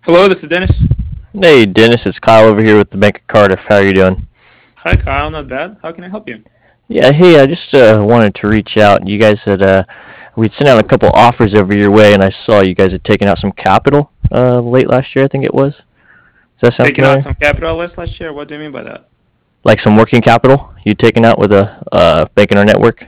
Hello, this is Dennis. Hey Dennis, it's Kyle over here with the Bank of Cardiff. How are you doing? Hi, Kyle. Not bad. How can I help you? Yeah, hey, I just wanted to reach out. You guys had we'd sent out a couple offers over your way, and I saw you guys had taken out some capital late last year. I think it was. Does that sound Taking out familiar? some capital last year. What do you mean by that? Like some working capital you'd taken out with a bank in our network.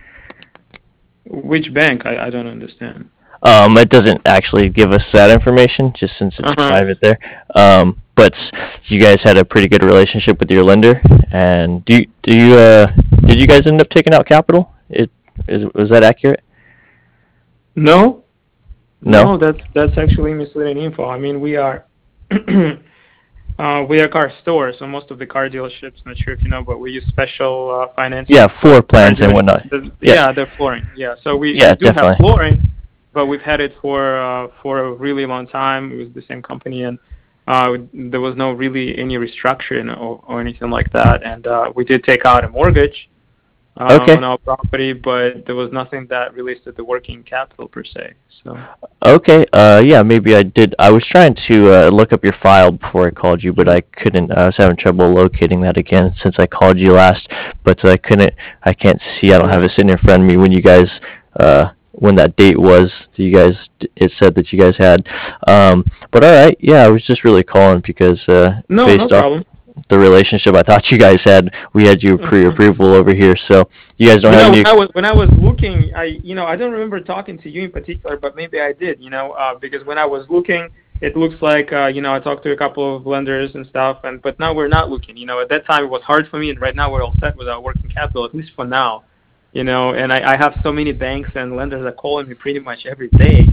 Which bank? I don't understand. It doesn't actually give us that information, just since it's Uh huh. private there. But you guys had a pretty good relationship with your lender, and did you guys end up taking out capital? Was that accurate? No, No. no. That's actually misleading info. I mean, we are we are car store, so most of the car dealerships. Not sure if you know, but we use special Yeah, financing floor for car plans and dealerships. whatnot. Yeah, Yeah, they're flooring. Yeah, so we yeah, do have definitely. flooring, but we've had it for a really long time. It was the same company, and there was no really any restructuring or anything like that. And we did take out a mortgage on Okay, our property, but there was nothing that released the working capital per se. So. okay. Yeah, maybe I did. I was trying to look up your file before I called you, but Mhm. I couldn't. I was having trouble locating that again since I called you last. But I couldn't. I can't see. I don't have it sitting in front of me when you guys. When that date was, that you guys. It said that you guys had. But all right. Yeah, I was just really calling because No, no based off problem. the relationship I thought you guys had, we had you pre-approval over here. So you guys don't You have know, any. when I was looking, I don't remember talking to you in particular, but maybe I did. Because when I was looking, it looks like I talked to a couple of lenders and stuff, and but now we're not looking. At that time it was hard for me, and right now we're all set with our working capital, at least for now. And I have so many banks and lenders that calling me pretty much every day.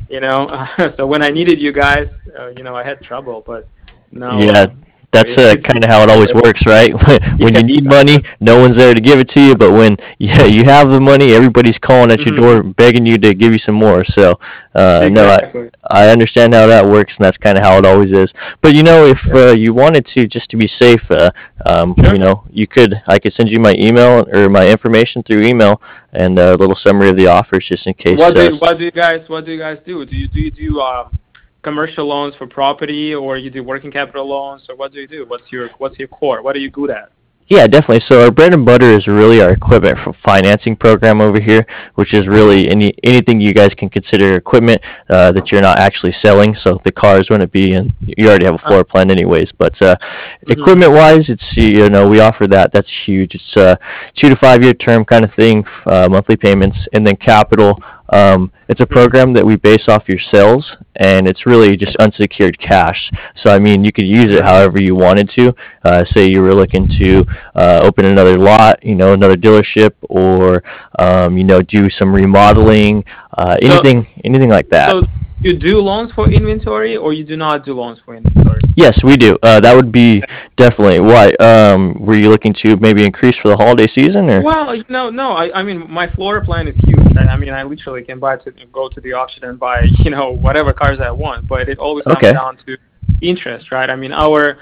So when I needed you guys, I had trouble, but now Yeah, that's it's kind of how it always works, right? When yeah, you need money, exactly. no one's there to give it to you. But when you have the money, everybody's calling at your Hmm. door, begging you to give you some more. So, no, Exactly. I understand how that works, and that's kind of how it always is. But if Yeah. you wanted to, just to be safe, Sure. I could send you my email or my information through email and a little summary of the offers, just in case. What do you guys do? Do you do commercial loans for property, or you do working capital loans, or what do you do? What's your core? What are you good at? Yeah, definitely. So our bread and butter is really our equipment financing program over here, which is Mhm. really anything you guys can consider equipment that you're not actually selling. So the cars wouldn't be, and you already have a Uh, floor plan anyways. But mhm. equipment wise, it's we offer that. That's huge. It's a 2 to 5 year term kind of thing, monthly payments, and then capital. It's a Mhm. program that we base off your sales, and it's really just unsecured cash. So I mean, you could use it Mhm. however you wanted to. Say you were looking to open another lot, another dealership, or do some remodeling, So anything like that. so you do loans for inventory, or you do not do loans for inventory? Yes, we do. That would be definitely. Why? Were you looking to maybe increase for the holiday season, or? Well, no. I mean, my floor plan is huge. I mean, I literally can go to the auction and buy, whatever cars I want. But it always comes Okay. down to interest, right? I mean, our,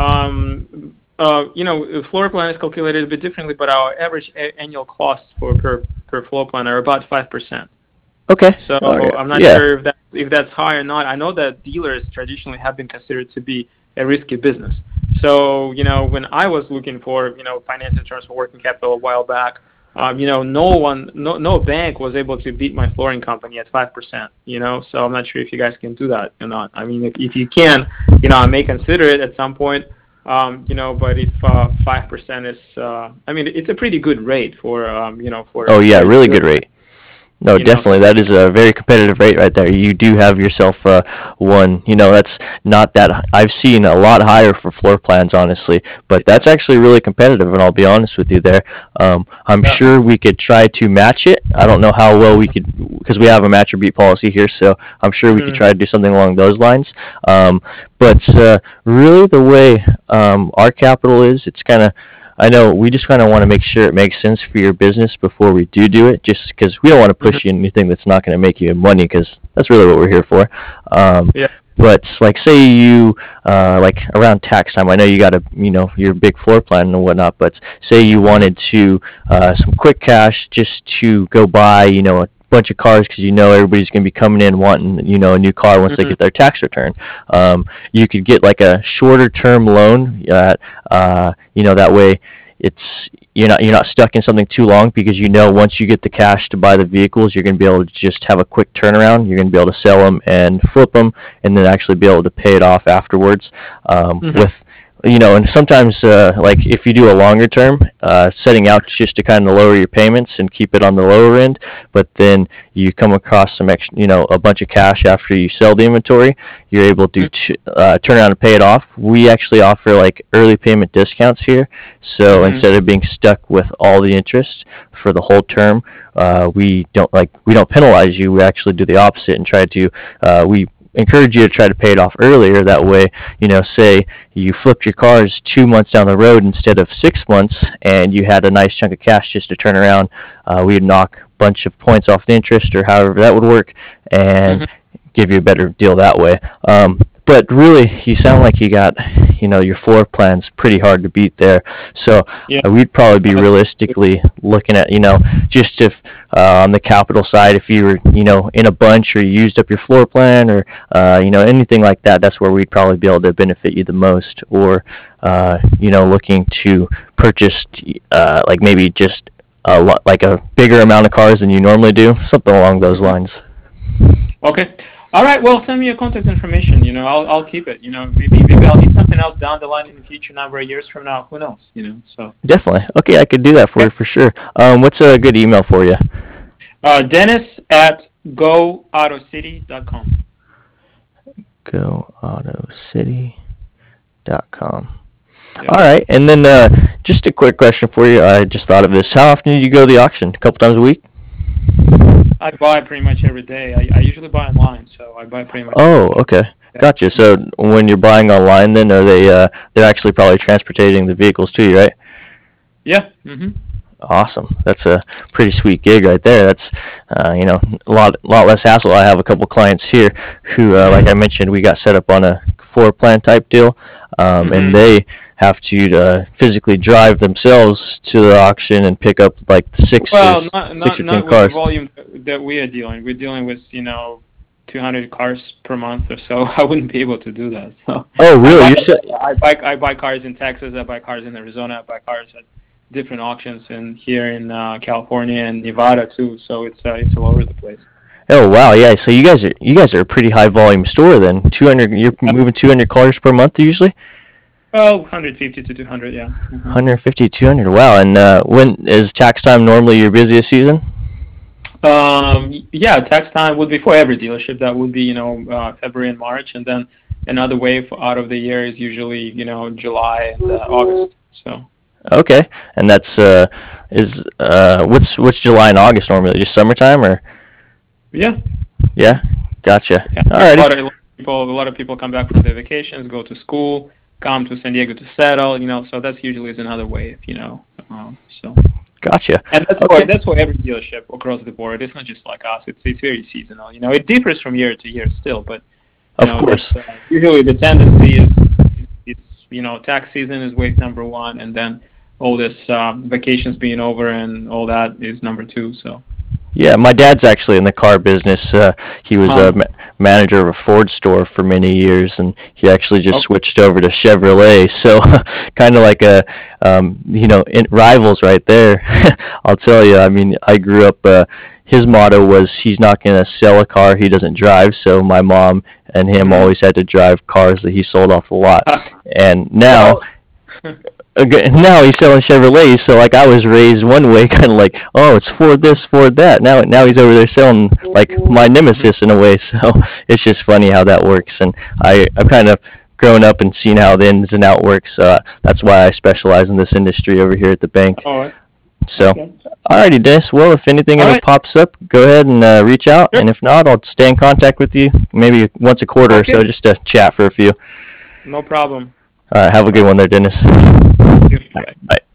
floor plan is calculated a bit differently, but our average annual costs per floor plan are about 5%. Okay. So Oh yeah. I'm not Yeah. sure if that's high or not. I know that dealers traditionally have been considered to be a risky business. So when I was looking for financing terms for working capital a while back, no bank was able to beat my flooring company at 5%. So I'm not sure if you guys can do that or not. I mean, if you can, I may consider it at some point. But if 5% is, I mean, it's a pretty good rate for Oh yeah. for a Really dealer. good rate. No, definitely. So That is a very competitive rate right there. You do have yourself one. That's not that. I've seen a lot higher for floor plans, honestly, but yeah. that's actually really competitive, and I'll be honest with you there. I'm Yeah. sure we could try to match it. I don't know how well we could, because we have a match or beat policy here, so I'm sure we could Mhm. try to do something along those lines. But really, the way our capital is, it's kind of, I know we just kind of want to make sure it makes sense for your business before we do it, just because we don't want to Mhm. push you anything that's not going to make you money, because that's really what we're here for. Um, Yeah. but like, say you like around tax time, I know you got your big floor plan and whatnot. But say you Mhm. wanted to some quick cash just to go buy bunch of cars because you know everybody's going to be coming in wanting a new car once they Mm-hmm. get their tax return. You could get like a shorter term loan that way it's you're not stuck in something too long because once you get the cash to buy the vehicles, you're going to be able to just have a quick turnaround. You're going to be able to sell them and flip them, and then actually be able to pay it off afterwards. Mm-hmm. With and sometimes like if you do a longer term, setting out just to kind of lower your payments and keep it on the lower end, but then you come across some extra, a bunch of cash after you sell the inventory, you're able to turn around and pay it off. We actually offer like early payment discounts here, so Mm-hmm. instead of being stuck with all the interest for the whole term, we don't penalize you. We actually do the opposite and try to we encourage you to try to pay it off earlier. That way, say you flipped your cars 2 months down the road instead of 6 months, and you had a nice chunk of cash just to turn around. We'd knock a bunch of points off the interest, or however that would work, and Mm-hmm. give you a better deal that way. But really, you sound like you got, your floor plan's pretty hard to beat there. So Yeah. we'd probably be That's realistically looking at, just if on the capital side, if you were, in a bunch or you used up your floor plan or, anything like that, that's where we'd probably be able to benefit you the most. Or, looking to purchase, like maybe just like a bigger amount of cars than you normally do, something along those lines. Okay. All right. Well, send me your contact information. I'll keep it. Maybe I'll need something else down the line in the future, number of years from now. Who knows? So. Definitely. Okay, I could do that for you Okay. for sure. What's a good email for you? Dennis at goautocity.com. GoAutoCity.com. All Yep. right, and then just a quick question for you. I just thought of this. How often do you go to the auction? A couple times a week? I buy pretty much every day. I usually buy online, so I buy pretty much every Oh, day. okay. Yeah. Gotcha. So when you're buying online, then are they're actually probably transporting the vehicles to you, right? Yeah. Mm-hmm. Awesome. That's a pretty sweet gig right there. That's a lot less hassle. I have a couple clients here who, like I mentioned, we got set up on a floor plan type deal, and Mm-hmm. they have to physically drive themselves to the auction and pick up like Well, six or ten not with the cars. volume that we are dealing. We're dealing with 200 cars per month or so. I wouldn't be able to do that. So Oh, I really? buy You said I buy cars in Texas. I buy cars in Arizona. I buy cars at different auctions and here in California and Nevada too. So it's all over the place. Oh, wow, yeah. So you guys are a pretty high volume store then. 200, you're moving 200 cars per month usually. Well, 150 to 200. Yeah. Hmm. 150, 200. Wow. And when is tax time normally your busiest season? Yeah, tax time would be for every dealership. That would be February and March, and then another wave out of the year is usually July and August. So Okay. And that's is what's July and August normally? Just summertime or yeah, yeah? Gotcha. yeah. Alrighty. A lot of people come back from their vacations, go to school, come to San Diego to settle. So that's usually is another wave. So Gotcha. and that's for Okay. that's for every dealership across the board. It's not just like us. It's very seasonal. It differs from year to year still, but Of course. that's usually the tendency is tax season is wave number one, and then all this vacations being over and all that is number two. So Yeah, my dad's actually in the car business. He was a um manager of a Ford store for many years, and he actually just okay. switched over to Chevrolet. So, kind of like rivals right there. I'll tell you. I mean, I grew up. His motto was he's not going to sell a car he doesn't drive. So my mom and him Mhm. always had to drive cars that he sold off the lot. And now Well, okay, now he's selling Chevrolets, so like I was raised one way, kind of like, oh, it's Ford this, Ford that. Now he's over there selling like my mhm. nemesis in a way. So it's just funny how that works, and I've kind of grown up and seen how the ins and out works. That's why I specialize in this industry over here at the bank. Oh, So, okay. alrighty, Dennis. Well, if anything All ever right. pops up, go ahead and reach out, Sure. and if not, I'll stay in contact with you maybe once a quarter or so, Okay. just to chat for a few. No problem. All right, have a All good right. one there, Dennis. You too. All right, Bye. bye.